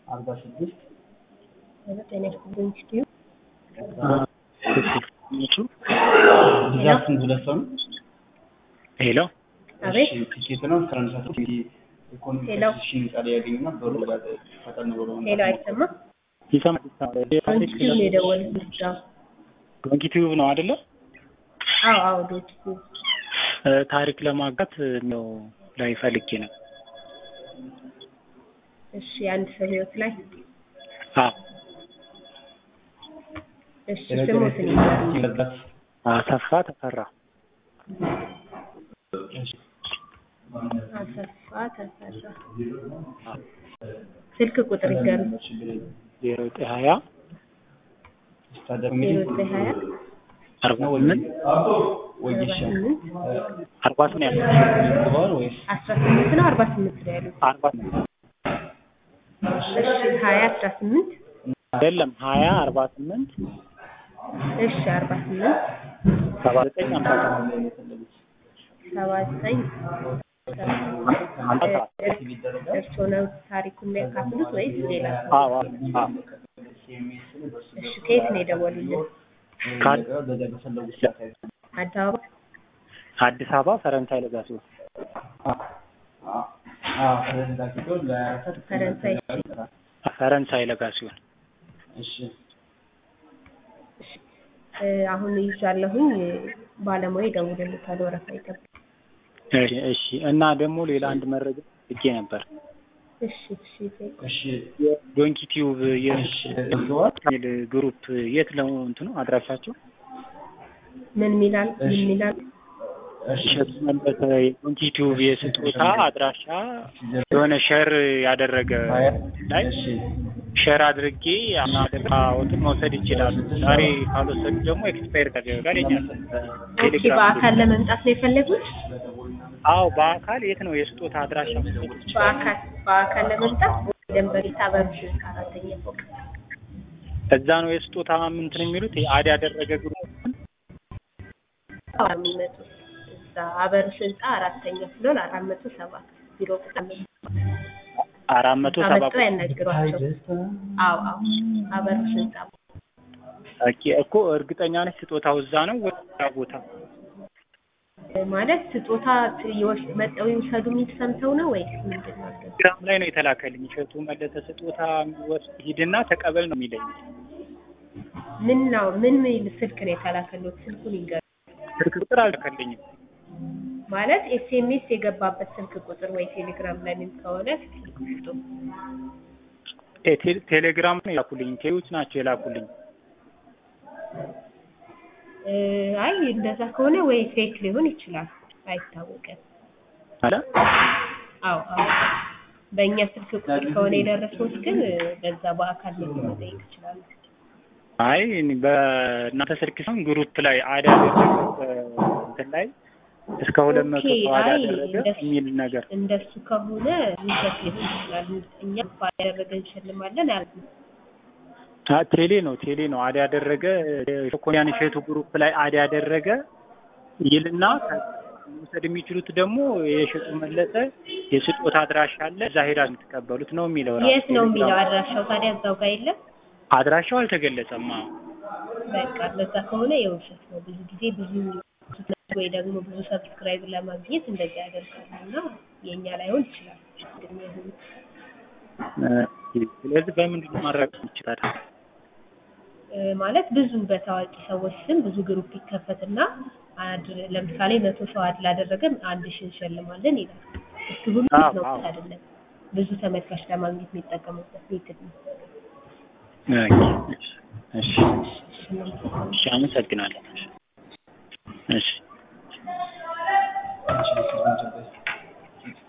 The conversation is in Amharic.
46 ጤና ይስጥልኝ ስቲው ብዛት ስንት ሁለት ሰው ነው? ሄሎ አቤት ቲኬት ነው ትራንስፖርት ኢኮኖሚክሽን ቃል ያገኙና ብሩ ጋር ፈጠን ብሎ ነው። ሄሎ አይሰማም? ይሰማል። ቲኬት ነው የደወልኩት። ዶንኪቲዩብ ነው አይደለ? አዎ ዶንኪቲዩብ ታሪክ ለማጋት ነው ላይ ፈልጌ ነው። እሺ አንድ ሰው ህይወት ላይ እሺ ስሙትን ይላል አሰፋ ተፈራ ስልክ ቁጥር ይገርም 0920 48 48 ነው 48 ነው ያሉት 48 እሺ 20 18 አይደለም 20 48 እሺ 48 79 እርስዎ ነው ታሪኩን የሚያካፍሉት ወይስ ሌላ? እሺ ከየት ነው የደወሉልን? አዲስ አበባ ፈረንሳይ ለጋሲዮን ፈረንሳይ ለጋሲዮን እሺ አሁን ይዣለሁኝ ባለሙያ ይደውልልታል ወረፋ ይጠብቅ። እሺ እና ደግሞ ሌላ አንድ መረጃ ልኬ ነበር። እሺ ዶንኪቲዩብ ግሩፕ የት ነው እንትኑ አድራሻቸው? ምን ሚላል? ዶንኪቲዩብ የስጦታ አድራሻ የሆነ ሼር ያደረገ ላይ ሼር አድርጌ አናደርጋውትን መውሰድ ይችላሉ። ዛሬ ካልወሰዱ ደግሞ ኤክስፓየር ያደርጋል። በአካል ለመምጣት ነው የፈለጉት? አዎ በአካል የት ነው የስጦታ አድራሻ? በአካል ለመምጣት ደንበሪታ በርሽ አራተኛ ፎቅ እዛ ነው የስጦታ እንትን የሚሉት አድ ያደረገ ግሩፕ የሚመጡት እዛ አበርሽ ህንጻ አራተኛ ፍሎር 407 ቢሮ ቁጥር 407 ያናግሯቸው። አዎ አበርሽ ህንጻ እኮ እርግጠኛ ነሽ ስጦታው እዛ ነው ወይስ ቦታ? ማለት ስጦታ መጠው ይውሰዱ የሚል ሰምተው ነው ወይስ ምንድነው? ግራም ላይ ነው የተላከልኝ። እሸቱ መለሰ ስጦታ ወስድ ሂድና ተቀበል ነው የሚለኝ። ምን ስልክ ነው የተላከልኝ? ስልኩን ይገርም። ስልክ ቁጥር አልተከለኝም ማለት ኤስኤምኤስ የገባበት ስልክ ቁጥር ወይ ቴሌግራም ላይ ምን ከሆነ ስልክ ቁጥሩ ቴሌግራም ነው የላኩልኝ። ቴዎች ናቸው የላኩልኝ። አይ እንደዛ ከሆነ ወይ ፌክ ሊሆን ይችላል አይታወቅም። አዎ በእኛ ስልክ ቁጥር ከሆነ የደረሰው ግን በዛ በአካል ነው መጠየቅ ይችላል። አይ በእናንተ ስልክ ሲሆን ግሩፕ ላይ አዳ እንትን ላይ እስከ 200 ሰው አዳ ያደረገ የሚል ነገር እንደሱ ከሆነ ውሸት ሊሆን ይችላል። እኛ ባያደረገ እንሸልማለን አልኩ። ቴሌ ነው አዳ ያደረገ ኮኒያን ሼቱ ግሩፕ ላይ አዳ ያደረገ ይልና መውሰድ የሚችሉት ደግሞ የሸጡ መለሰ የስጦታ አድራሻ አለ እዛ ሄዳ የምትቀበሉት ነው የሚለው። የት ነው የሚለው አድራሻው? ታዲያ እዛው ጋር የለም አድራሻው አልተገለጸም። በቃ ለዛ ከሆነ የውሸት ነው። ብዙ ጊዜ ብዙ ወይ ደግሞ ብዙ ሰብስክራይብ ለማግኘት እንደዚህ ያደርጋሉና የኛ ላይሆን ይችላል። ስለዚህ በምንድን ነው ማረጋገጥ ይችላል? ማለት ብዙ በታዋቂ ሰዎች ስም ብዙ ግሩፕ ይከፈትና ለምሳሌ 100 ሰው አድ ላደረገ 1000 እንሸልማለን ይላል። እሱ ሁሉ ነው አይደለም። ብዙ ተመልካች ለማግኘት የሚጠቀሙበት ሜትድ ነው። እሺ አመሰግናለሁ። እሺ